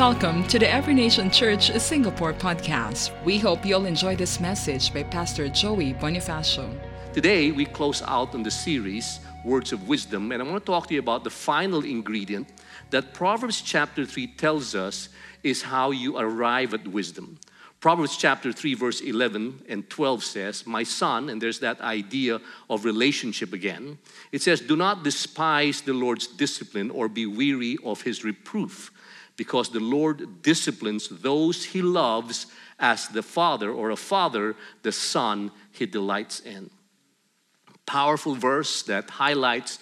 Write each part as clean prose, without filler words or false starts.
Welcome to the Every Nation Church Singapore podcast. We hope you'll enjoy this message by Pastor Joey Bonifacio. Today, we close out on the series, Words of Wisdom, and I want to talk to you about the final ingredient that Proverbs chapter 3 tells us is how you arrive at wisdom. Proverbs chapter 3 verse 11 and 12 says, "My son," and there's that idea of relationship again. It says, "Do not despise the Lord's discipline or be weary of his reproof, because the Lord disciplines those he loves as the father or a father, the son he delights in." Powerful verse that highlights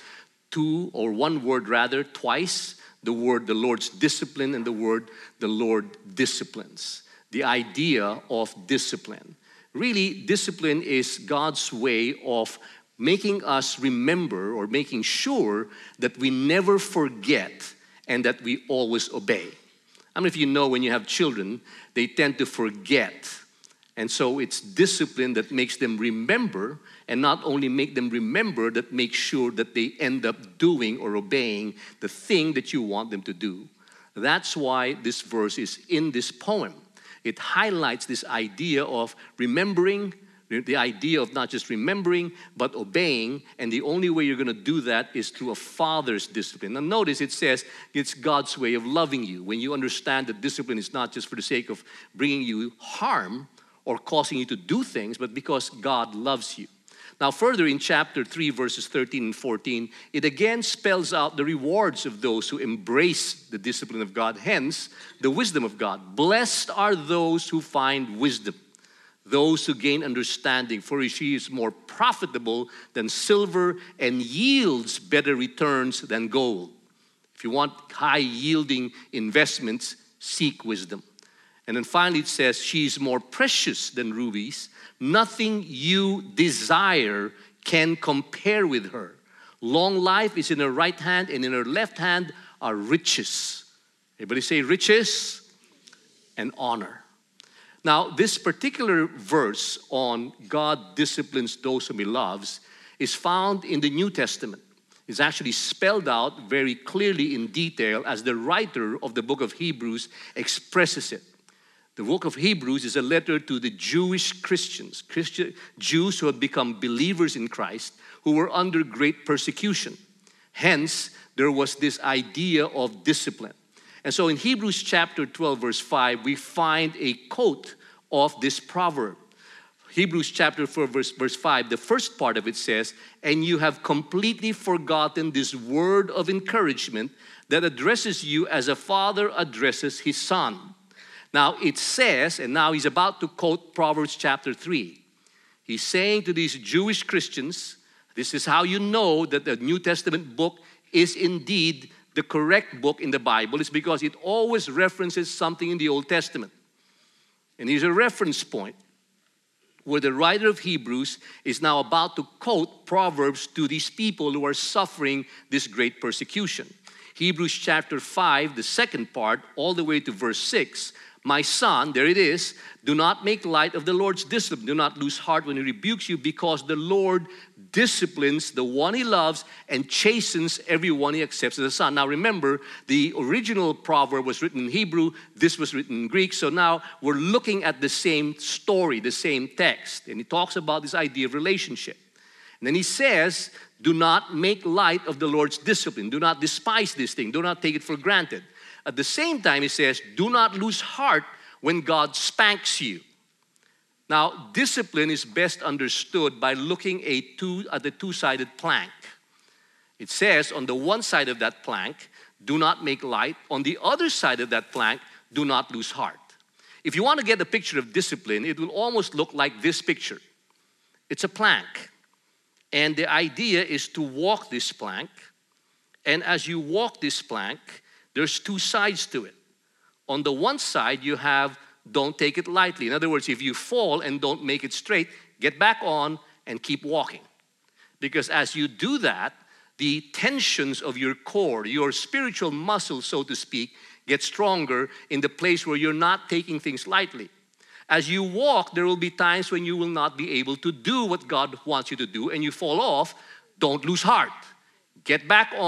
one word twice, the word the Lord's discipline and the word the Lord disciplines. The idea of discipline. Really, discipline is God's way of making us remember or making sure that we never forget and that we always obey. I mean, if you know when you have children, they tend to forget. And so it's discipline that makes them remember, and not only make them remember, that makes sure that they end up doing or obeying the thing that you want them to do. That's why this verse is in this poem. It highlights this idea of remembering, the idea of not just remembering, but obeying. And the only way you're going to do that is through a father's discipline. Now notice it says it's God's way of loving you. When you understand that discipline is not just for the sake of bringing you harm or causing you to do things, but because God loves you. Now further in chapter 3 verses 13 and 14, it again spells out the rewards of those who embrace the discipline of God, hence the wisdom of God. "Blessed are those who find wisdom, those who gain understanding, for she is more profitable than silver and yields better returns than gold." If you want high-yielding investments, seek wisdom. And then finally it says, "She is more precious than rubies. Nothing you desire can compare with her. Long life is in her right hand, and in her left hand are riches." Everybody say riches and honor. Now, this particular verse on God disciplines those whom he loves is found in the New Testament. It's actually spelled out very clearly in detail as the writer of the book of Hebrews expresses it. The book of Hebrews is a letter to the Jewish Christians, Jews who had become believers in Christ, who were under great persecution. Hence, there was this idea of discipline. And so in Hebrews chapter 12, verse 5, we find a quote of this proverb. Hebrews chapter 4, verse 5, the first part of it says, "And you have completely forgotten this word of encouragement that addresses you as a father addresses his son." Now it says, and now he's about to quote Proverbs chapter 3. He's saying to these Jewish Christians, this is how you know that the New Testament book is indeed the correct book in the Bible. It's because it always references something in the Old Testament. And here's a reference point where the writer of Hebrews is now about to quote Proverbs to these people who are suffering this great persecution. Hebrews chapter 5, the second part, all the way to verse 6. "My son," there it is, "do not make light of the Lord's discipline. Do not lose heart when he rebukes you, because the Lord disciplines the one he loves and chastens everyone he accepts as a son." Now remember, the original proverb was written in Hebrew. This was written in Greek. So now we're looking at the same story, the same text. And he talks about this idea of relationship. And then he says, do not make light of the Lord's discipline. Do not despise this thing. Do not take it for granted. At the same time, he says, do not lose heart when God spanks you. Now, discipline is best understood by looking at the two-sided plank. It says on the one side of that plank, do not make light. On the other side of that plank, do not lose heart. If you want to get a picture of discipline, it will almost look like this picture. It's a plank. And the idea is to walk this plank. And as you walk this plank, there's two sides to it. On the one side, you have don't take it lightly. In other words, if you fall and don't make it straight, get back on and keep walking. Because as you do that, the tensions of your core, your spiritual muscles, so to speak, get stronger in the place where you're not taking things lightly. As you walk, there will be times when you will not be able to do what God wants you to do and you fall off. Don't lose heart. Get back on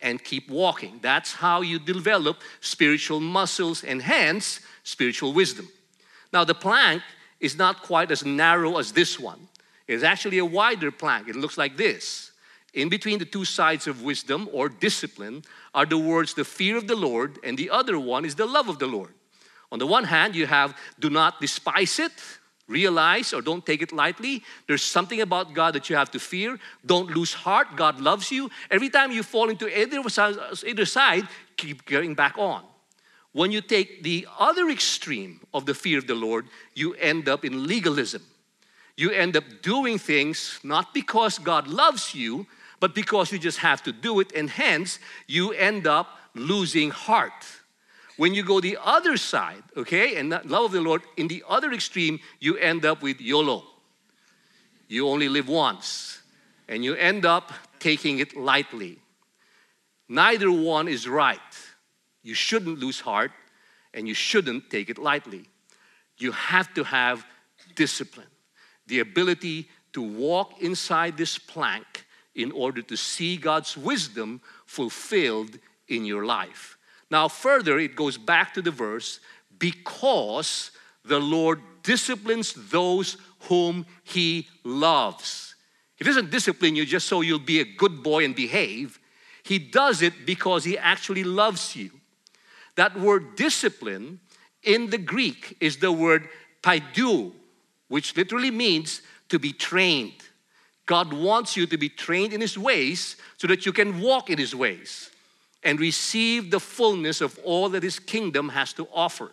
and keep walking. That's how you develop spiritual muscles and hence spiritual wisdom. Now, the plank is not quite as narrow as this one. It's actually a wider plank. It looks like this. In between the two sides of wisdom or discipline are the words, the fear of the Lord, and the other one is the love of the Lord. On the one hand, you have, do not despise it, realize or don't take it lightly. There's something about God that you have to fear. Don't lose heart. God loves you. Every time you fall into either side, keep getting back on. When you take the other extreme of the fear of the Lord, you end up in legalism. You end up doing things not because God loves you, but because you just have to do it, and hence you end up losing heart. When you go the other side, okay, and that love of the Lord, in the other extreme, you end up with YOLO. You only live once, and you end up taking it lightly. Neither one is right. You shouldn't lose heart, and you shouldn't take it lightly. You have to have discipline, the ability to walk inside this plank in order to see God's wisdom fulfilled in your life. Now further, it goes back to the verse, because the Lord disciplines those whom He loves. He doesn't discipline you just so you'll be a good boy and behave. He does it because He actually loves you. That word discipline in the Greek is the word paideou, which literally means to be trained. God wants you to be trained in His ways so that you can walk in His ways and receive the fullness of all that His kingdom has to offer.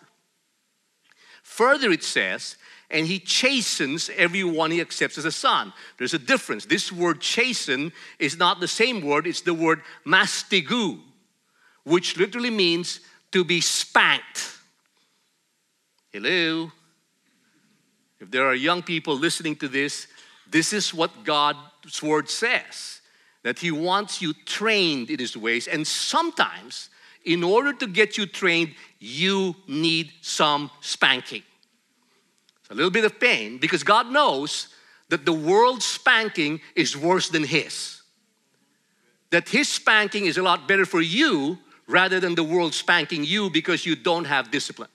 Further it says, and He chastens everyone He accepts as a son. There's a difference. This word chasten is not the same word. It's the word mastigou, which literally means to be spanked. Hello? If there are young people listening to this, this is what God's word says. That He wants you trained in His ways. And sometimes, in order to get you trained, you need some spanking. It's a little bit of pain because God knows that the world's spanking is worse than His. That His spanking is a lot better for you rather than the world spanking you because you don't have discipline.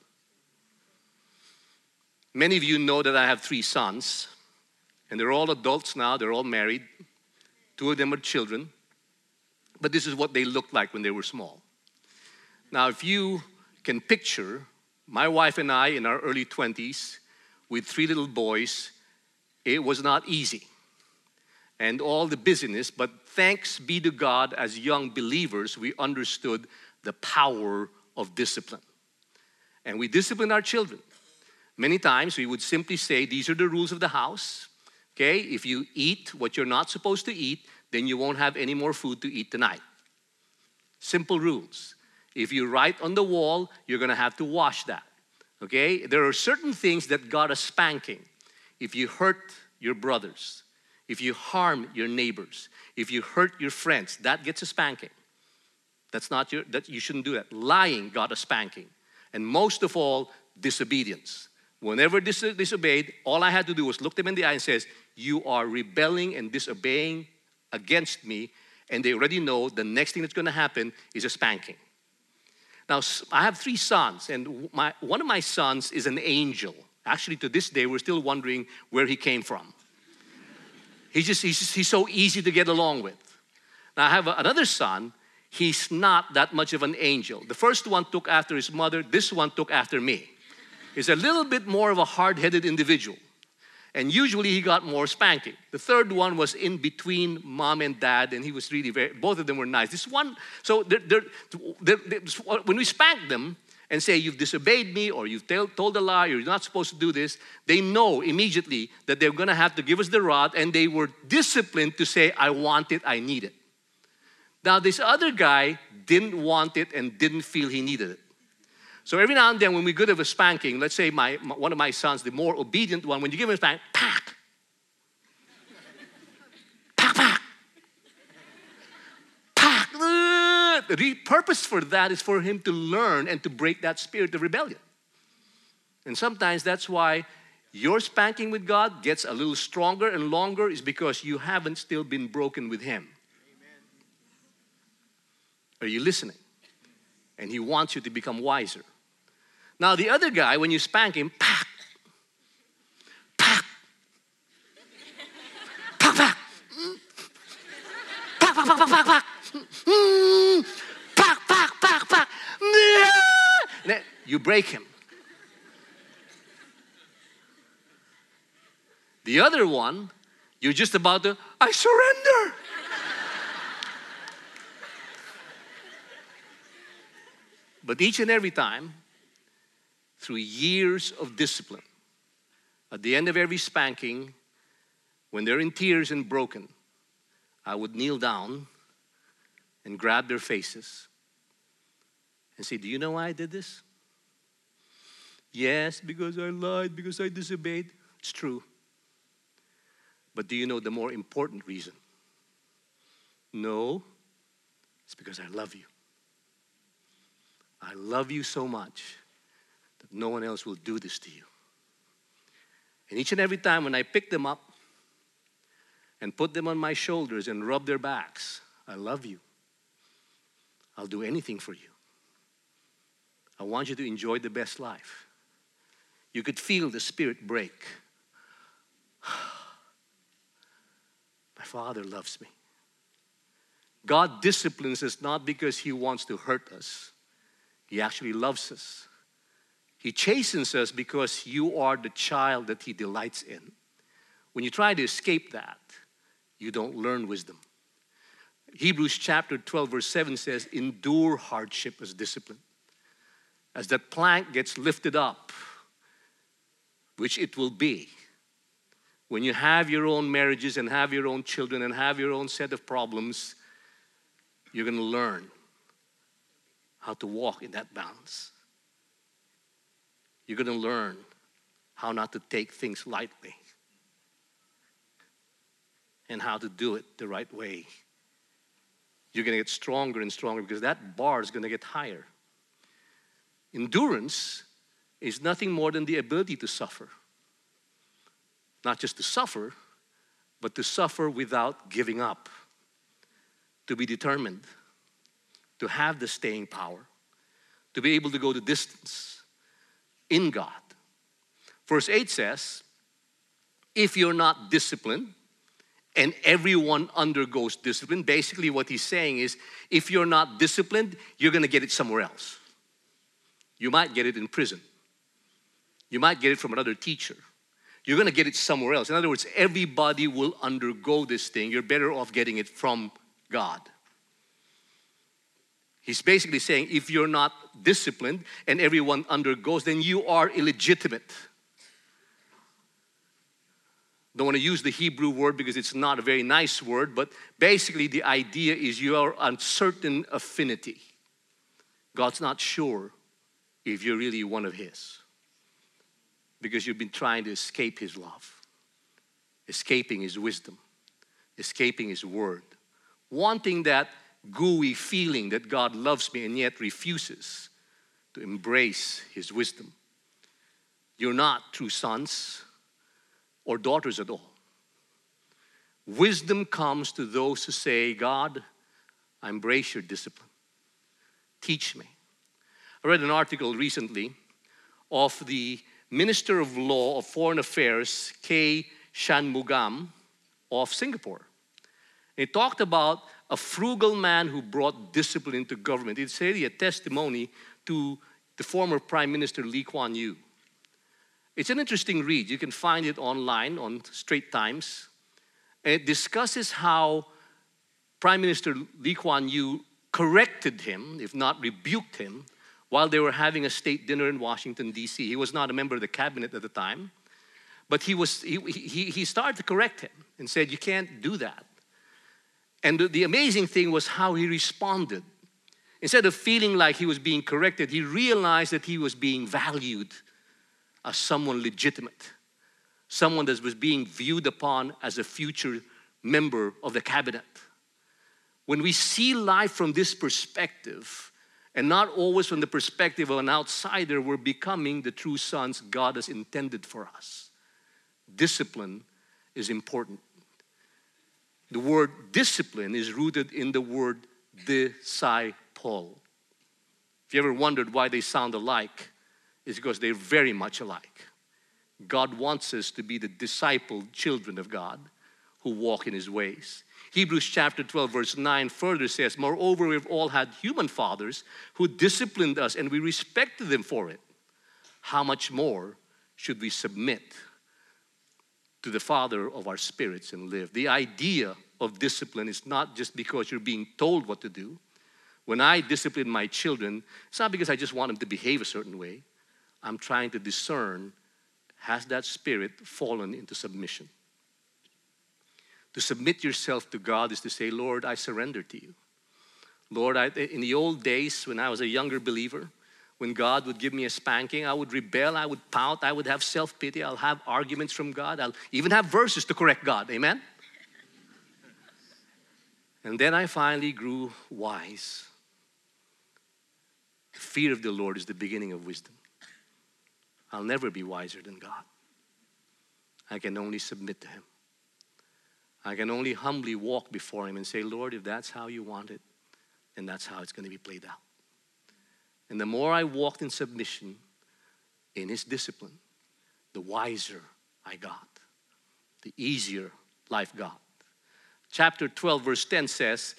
Many of you know that I have 3 sons, and they're all adults now, they're all married. 2 of them are children, but this is what they looked like when they were small. Now, if you can picture my wife and I in our early 20s with 3 little boys, it was not easy. And all the busyness, but thanks be to God, as young believers, we understood the power of discipline. And we disciplined our children. Many times we would simply say, these are the rules of the house. Okay, if you eat what you're not supposed to eat, then you won't have any more food to eat tonight. Simple rules. If you write on the wall, you're going to have to wash that. Okay, there are certain things that God is spanking. If you hurt your brothers, if you harm your neighbors, if you hurt your friends, that gets a spanking. That you shouldn't do that. Lying got a spanking. And most of all, disobedience. Whenever disobeyed, all I had to do was look them in the eye and says, you are rebelling and disobeying against me. And they already know the next thing that's going to happen is a spanking. Now, I have 3 sons, and one of my sons is an angel. Actually, to this day, we're still wondering where he came from. He's so easy to get along with. Now, I have another son. He's not that much of an angel. The first one took after his mother. This one took after me. He's a little bit more of a hard-headed individual. And usually he got more spanking. The third one was in between mom and dad, and he was really both of them were nice. This one, so when we spank them and say, you've disobeyed me, or you've told a lie, or you're not supposed to do this, they know immediately that they're going to have to give us the rod, and they were disciplined to say, I want it, I need it. Now, this other guy didn't want it and didn't feel he needed it. So every now and then when we go to a spanking, let's say one of my sons, the more obedient one, when you give him a spank, pack. Pack, pack. Pack. The purpose for that is for him to learn and to break that spirit of rebellion. And sometimes that's why your spanking with God gets a little stronger and longer, is because you haven't still been broken with Him. Are you listening? And he wants you to become wiser. Now the other guy, when you spank him, pack, pack, pack, pack, pack, pack, pack, pack, pack, pack, pack, pack, pack, pack. Then you break him. The other one, you're just about to, I surrender. But each and every time, through years of discipline, at the end of every spanking, when they're in tears and broken, I would kneel down and grab their faces and say, do you know why I did this? Yes, because I lied, because I disobeyed. It's true. But do you know the more important reason? No, it's because I love you. I love you so much that no one else will do this to you. And each and every time when I pick them up and put them on my shoulders and rub their backs, I love you. I'll do anything for you. I want you to enjoy the best life. You could feel the spirit break. My Father loves me. God disciplines us not because He wants to hurt us. He actually loves us. He chastens us because you are the child that He delights in. When you try to escape that, you don't learn wisdom. Hebrews chapter 12 verse 7 says, endure hardship as discipline. As that plank gets lifted up, which it will be, when you have your own marriages and have your own children and have your own set of problems, you're going to learn how to walk in that balance. You're going to learn how not to take things lightly and how to do it the right way. You're going to get stronger and stronger because that bar is going to get higher. Endurance is nothing more than the ability to suffer. Not just to suffer, but to suffer without giving up. To be determined. To have the staying power. To be able to go the distance in God. Verse 8 says, if you're not disciplined, and everyone undergoes discipline, basically what he's saying is, if you're not disciplined, you're going to get it somewhere else. You might get it in prison. You might get it from another teacher. You're going to get it somewhere else. In other words, everybody will undergo this thing. You're better off getting it from God. He's basically saying, if you're not disciplined and everyone undergoes, then you are illegitimate. Don't want to use the Hebrew word because it's not a very nice word, but basically the idea is you are uncertain affinity. God's not sure if you're really one of His because you've been trying to escape His love, escaping His wisdom, escaping His word, wanting that gooey feeling that God loves me and yet refuses to embrace His wisdom. You're not true sons or daughters at all. Wisdom comes to those who say, God, I embrace your discipline. Teach me. I read an article recently of the Minister of Law of Foreign Affairs, K. Shanmugam of Singapore. He talked about a frugal man who brought discipline into government. It's really a testimony to the former Prime Minister Lee Kuan Yew. It's an interesting read. You can find it online on Straits Times. And it discusses how Prime Minister Lee Kuan Yew corrected him, if not rebuked him, while they were having a state dinner in Washington, D.C. He was not a member of the cabinet at the time, but he started to correct him and said, you can't do that. And the amazing thing was how he responded. Instead of feeling like he was being corrected, he realized that he was being valued as someone legitimate, someone that was being viewed upon as a future member of the cabinet. When we see life from this perspective, and not always from the perspective of an outsider, we're becoming the true sons God has intended for us. Discipline is important. The word discipline is rooted in the word disciple. Paul. If you ever wondered why they sound alike, it's because they're very much alike. God wants us to be the discipled children of God who walk in His ways. Hebrews chapter 12 verse 9 further says, moreover, we've all had human fathers who disciplined us and we respected them for it. How much more should we submit to the Father of our spirits and live? The idea of discipline is not just because you're being told what to do. When I discipline my children, it's not because I just want them to behave a certain way. I'm trying to discern, has that spirit fallen into submission? To submit yourself to God is to say, Lord, I surrender to you. Lord, in the old days when I was a younger believer, when God would give me a spanking, I would rebel, I would pout, I would have self-pity, I'll have arguments from God, I'll even have verses to correct God, amen? And then I finally grew wise. The fear of the Lord is the beginning of wisdom. I'll never be wiser than God. I can only submit to Him. I can only humbly walk before Him and say, Lord, if that's how you want it, then that's how it's going to be played out. And the more I walked in submission, in His discipline, the wiser I got, the easier life got. Chapter 12 verse 10 says,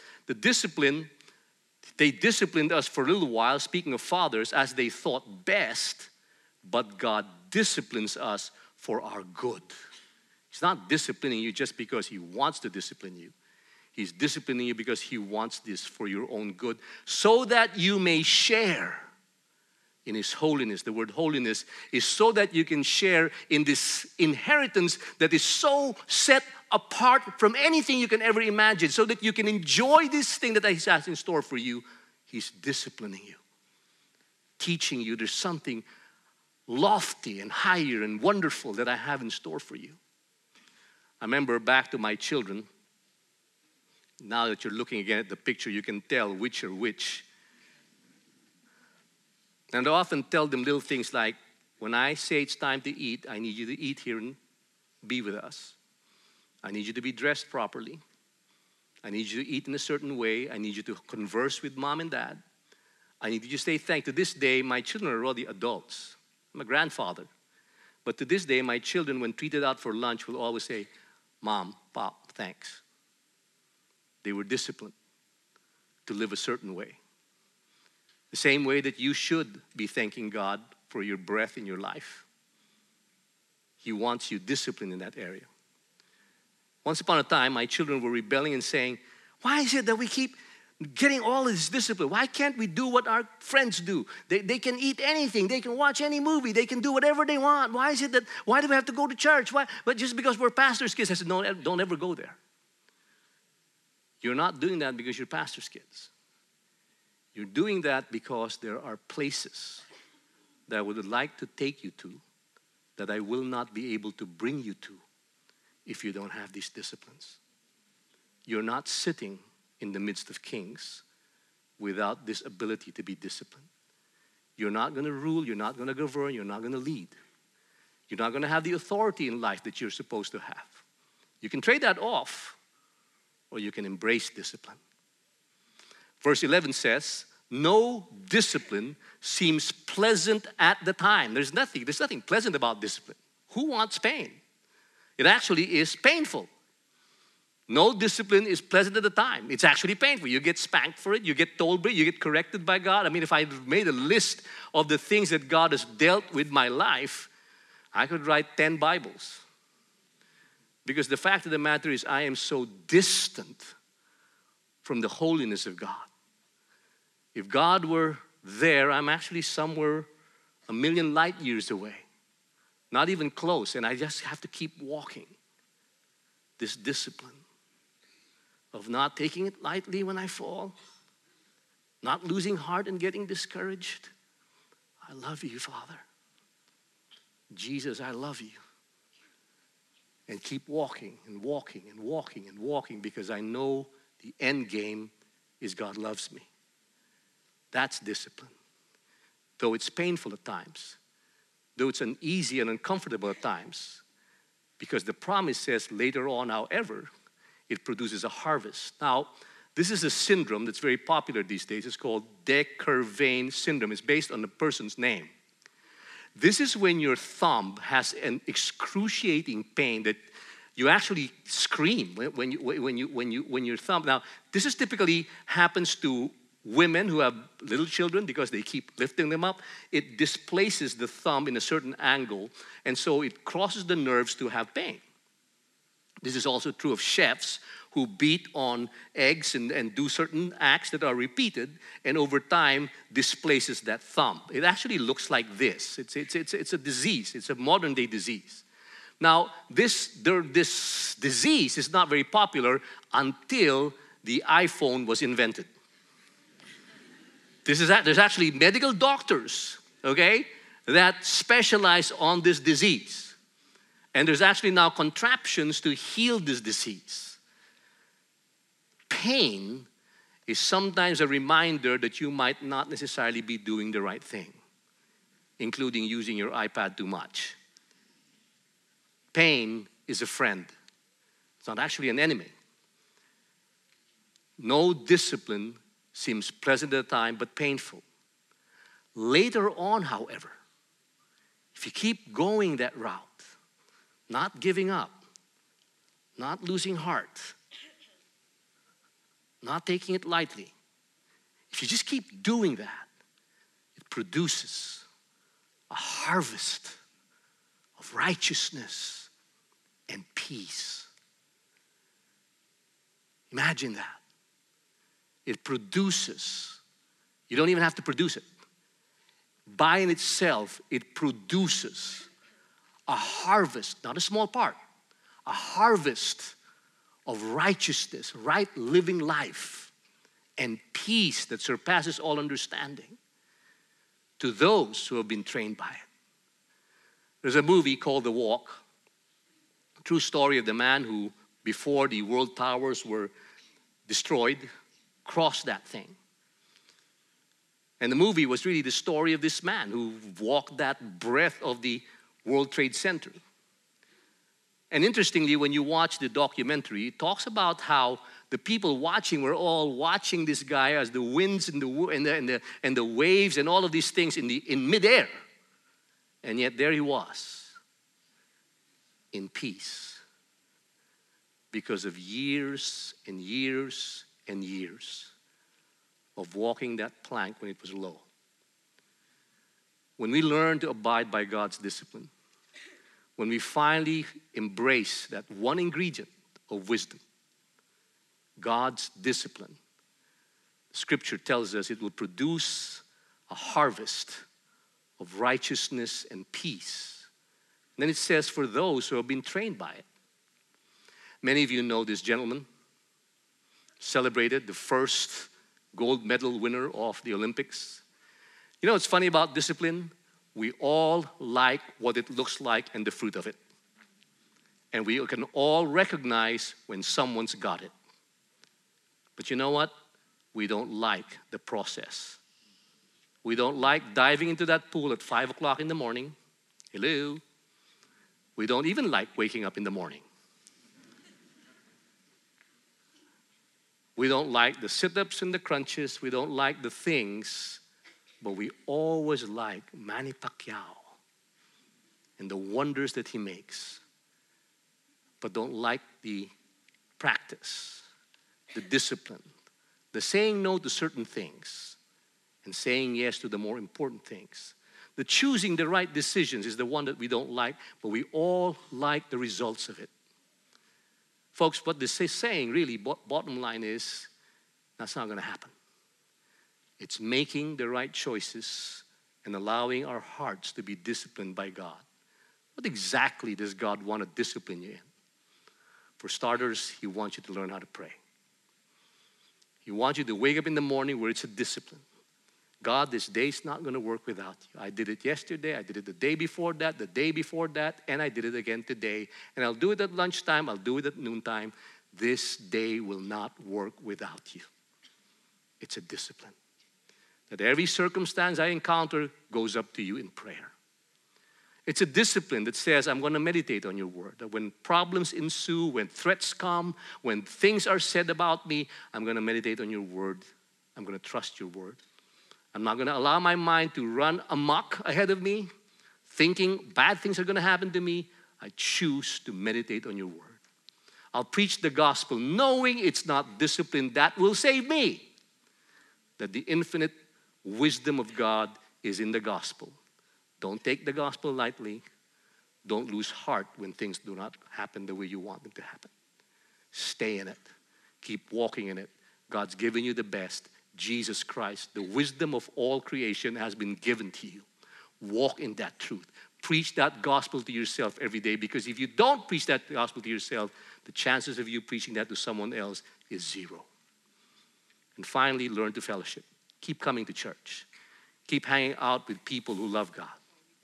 they disciplined us for a little while, speaking of fathers, as they thought best, but God disciplines us for our good. He's not disciplining you just because He wants to discipline you. He's disciplining you because He wants this for your own good, so that you may share in His holiness. The word holiness is so that you can share in this inheritance that is so set apart from anything you can ever imagine, so that you can enjoy this thing that He has in store for you. He's disciplining you, teaching you there's something lofty and higher and wonderful that I have in store for you. I remember back to my children. Now that you're looking again at the picture, you can tell which are which. And I often tell them little things like, when I say it's time to eat, I need you to eat here and be with us. I need you to be dressed properly. I need you to eat in a certain way. I need you to converse with mom and dad. I need you to say thank. To this day, my children are already adults. I'm a grandfather. But to this day, my children, when treated out for lunch, will always say, Mom, Pop, thanks. They were disciplined to live a certain way. The same way that you should be thanking God for your breath in your life. He wants you disciplined in that area. Once upon a time, my children were rebelling and saying, why is it that we keep getting all this discipline? Why can't we do what our friends do? They can eat anything. They can watch any movie. They can do whatever they want. Why do we have to go to church? Why? But just because we're pastor's kids, I said, no, don't ever go there. You're not doing that because you're pastor's kids. You're doing that because there are places that I would like to take you to that I will not be able to bring you to if you don't have these disciplines. You're not sitting in the midst of kings without this ability to be disciplined. You're not going to rule, you're not going to govern, you're not going to lead. You're not going to have the authority in life that you're supposed to have. You can trade that off, or you can embrace discipline. Verse 11 says, no discipline seems pleasant at the time. There's nothing pleasant about discipline. Who wants pain? It actually is painful. No discipline is pleasant at the time. It's actually painful. You get spanked for it. You get told by it. You get corrected by God. I mean, if I made a list of the things that God has dealt with my life, I could write 10 Bibles. Because the fact of the matter is, I am so distant from the holiness of God. If God were there, I'm actually somewhere a million light years away. Not even close. And I just have to keep walking. This discipline of not taking it lightly when I fall, not losing heart and getting discouraged. I love you, Father. Jesus, I love you. And keep walking and walking and walking and walking, because I know the end game is God loves me. That's discipline. Though it's painful at times, though it's uneasy and uncomfortable at times, because the promise says later on, however, it produces a harvest. Now, This is a syndrome that's very popular these days. It's called de Quervain syndrome. It's based on the person's name. This is when your thumb has an excruciating pain that you actually scream when your thumb. Now, this is typically happens to women who have little children because they keep lifting them up. It displaces the thumb in a certain angle, and so it crosses the nerves to have pain. This is also true of chefs who beat on eggs and do certain acts that are repeated, and over time displaces that thumb. It actually looks like this. It's a disease. It's a modern day disease. Now, this disease is not very popular until the iPhone was invented. There's actually medical doctors, okay, that specialize on this disease. And there's actually now contraptions to heal this disease. Pain is sometimes a reminder that you might not necessarily be doing the right thing, including using your iPad too much. Pain is a friend. It's not actually an enemy. No discipline seems pleasant at the time, but painful. Later on, however, if you keep going that route, not giving up, not losing heart, not taking it lightly, if you just keep doing that, it produces a harvest of righteousness and peace. Imagine that. It produces, you don't even have to produce it. By in itself, it produces a harvest, not a small part, a harvest of righteousness, right living life, and peace that surpasses all understanding to those who have been trained by it. There's a movie called The Walk, a true story of the man who, before the world towers were destroyed, crossed that thing. And the movie was really the story of this man who walked that breadth of the World Trade Center. And interestingly, when you watch the documentary, it talks about how the people watching were all watching this guy as the winds and the waves and all of these things in midair. And yet there he was, in peace, because of years and years and years of walking that plank when it was low. When we learn to abide by God's discipline, when we finally embrace that one ingredient of wisdom, God's discipline, Scripture tells us it will produce a harvest of righteousness and peace. And then it says, for those who have been trained by it. Many of you know this gentleman, celebrated the first gold medal winner of the Olympics. You know what's funny about discipline? We all like what it looks like and the fruit of it. And we can all recognize when someone's got it. But you know what? We don't like the process. We don't like diving into that pool at 5 o'clock in the morning. Hello. We don't even like waking up in the morning. We don't like the sit-ups and the crunches. We don't like the things. But we always like Manny Pacquiao and the wonders that he makes. But don't like the practice, the discipline, the saying no to certain things and saying yes to the more important things. The choosing the right decisions is the one that we don't like, but we all like the results of it. Folks, what this is saying really, bottom line is, that's not going to happen. It's making the right choices and allowing our hearts to be disciplined by God. What exactly does God want to discipline you in? For starters, He wants you to learn how to pray. He wants you to wake up in the morning where it's a discipline. God, this day's not going to work without you. I did it yesterday, I did it the day before that, and I did it again today. And I'll do it at lunchtime, I'll do it at noontime. This day will not work without you. It's a discipline. That every circumstance I encounter goes up to you in prayer. It's a discipline that says, I'm going to meditate on your word. That when problems ensue, when threats come, when things are said about me, I'm going to meditate on your word. I'm going to trust your word. I'm not going to allow my mind to run amok ahead of me, thinking bad things are going to happen to me. I choose to meditate on your word. I'll preach the gospel knowing it's not discipline that will save me. That the infinite wisdom of God is in the gospel. Don't take the gospel lightly. Don't lose heart when things do not happen the way you want them to happen. Stay in it. Keep walking in it. God's given you the best. Jesus Christ, the wisdom of all creation, has been given to you. Walk in that truth. Preach that gospel to yourself every day, because if you don't preach that gospel to yourself, the chances of you preaching that to someone else is zero. And finally, learn to fellowship. Keep coming to church. Keep hanging out with people who love God.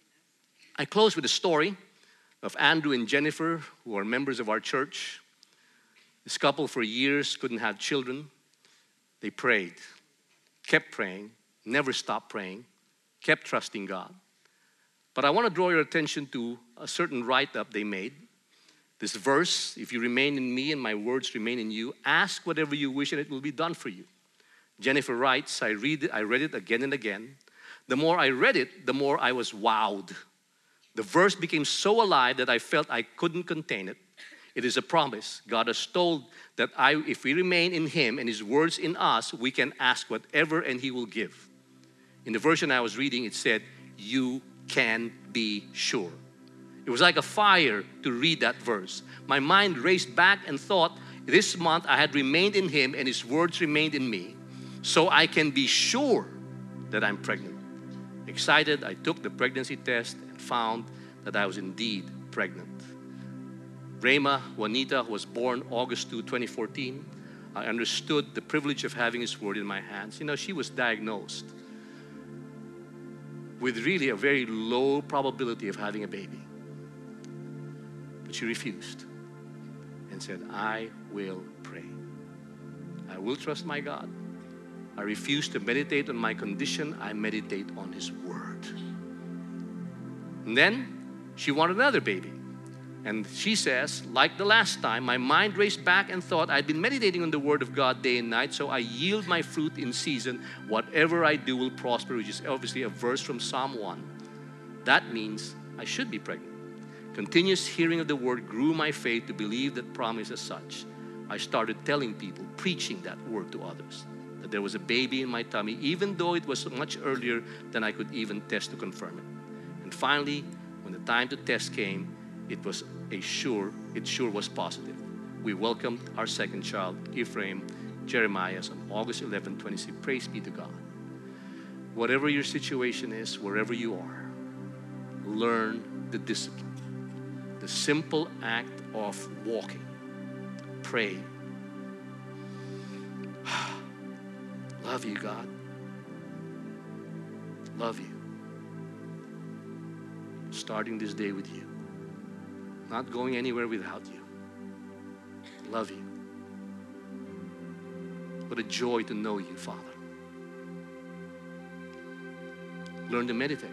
I close with a story of Andrew and Jennifer, who are members of our church. This couple for years couldn't have children. They prayed, kept praying, never stopped praying, kept trusting God. But I want to draw your attention to a certain write-up they made. This verse, if you remain in me and my words remain in you, ask whatever you wish and it will be done for you. Jennifer writes, I read it again and again. The more I read it, the more I was wowed. The verse became so alive that I felt I couldn't contain it. It is a promise. God has told that if we remain in Him and His words in us, we can ask whatever and He will give. In the version I was reading, it said, you can be sure. It was like a fire to read that verse. My mind raced back and thought, this month I had remained in Him and His words remained in me, so I can be sure that I'm pregnant. Excited, I took the pregnancy test and found that I was indeed pregnant. Rema Juanita was born August 2, 2014. I understood the privilege of having His word in my hands. You know, she was diagnosed with really a very low probability of having a baby. But she refused and said, I will pray. I will trust my God. I refuse to meditate on my condition. I meditate on His word. And then she wanted another baby. And she says, like the last time, my mind raced back and thought I'd been meditating on the word of God day and night, so I yield my fruit in season. Whatever I do will prosper, which is obviously a verse from Psalm 1. That means I should be pregnant. Continuous hearing of the word grew my faith to believe that promise as such. I started telling people, preaching that word to others, that there was a baby in my tummy, even though it was much earlier than I could even test to confirm it. And finally, when the time to test came, it sure was positive. We welcomed our second child, Ephraim Jeremiah, on August 11, 2016. Praise be to God. Whatever your situation is, wherever you are, learn the discipline. The simple act of walking. Pray. Love you, God. Love you. Starting this day with you. Not going anywhere without you. Love you. What a joy to know you, Father. Learn to meditate.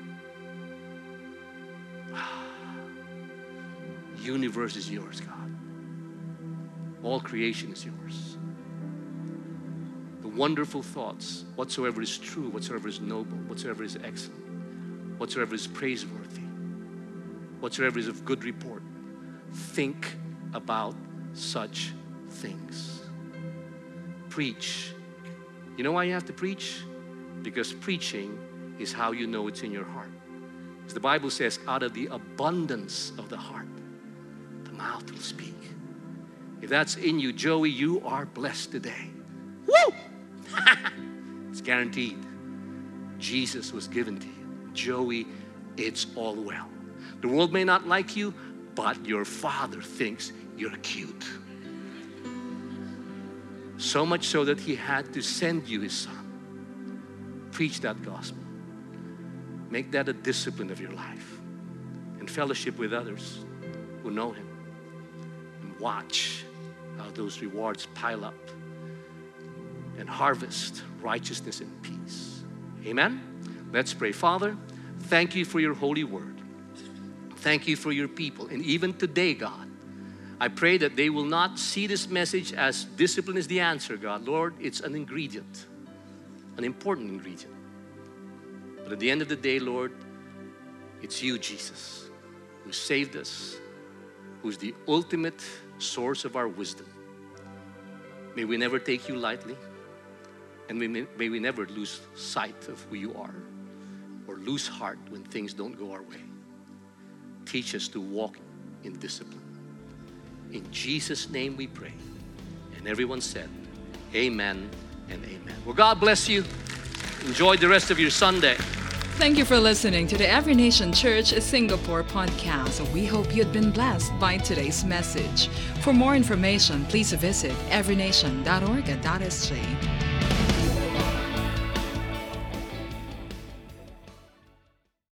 Universe is yours, God. All creation is yours. The wonderful thoughts, whatsoever is true, whatsoever is noble, whatsoever is excellent, whatsoever is praiseworthy, whatsoever is of good report, think about such things. Preach. You know why you have to preach? Because preaching is how you know it's in your heart. As the Bible says, out of the abundance of the heart, the mouth will speak. If that's in you, Joey, you are blessed today. Woo! It's guaranteed. Jesus was given to you. Joey, it's all well. The world may not like you, but your Father thinks you're cute. So much so that He had to send you His Son. Preach that gospel. Make that a discipline of your life. And fellowship with others who know Him. And watch how those rewards pile up and harvest righteousness and peace. Amen? Let's pray. Father, thank you for your holy word. Thank you for your people. And even today, God, I pray that they will not see this message as discipline is the answer, God. Lord, it's an ingredient, an important ingredient. But at the end of the day, Lord, it's you, Jesus, who saved us, who's the ultimate source of our wisdom. May we never take you lightly, and may we never lose sight of who you are or lose heart when things don't go our way. Teach us to walk in discipline. In Jesus' name we pray. And everyone said, amen and amen. Well, God bless you. Enjoy the rest of your Sunday. Thank you for listening to the Every Nation Church Singapore podcast. We hope you'd been blessed by today's message. For more information, please visit everynation.org.sg.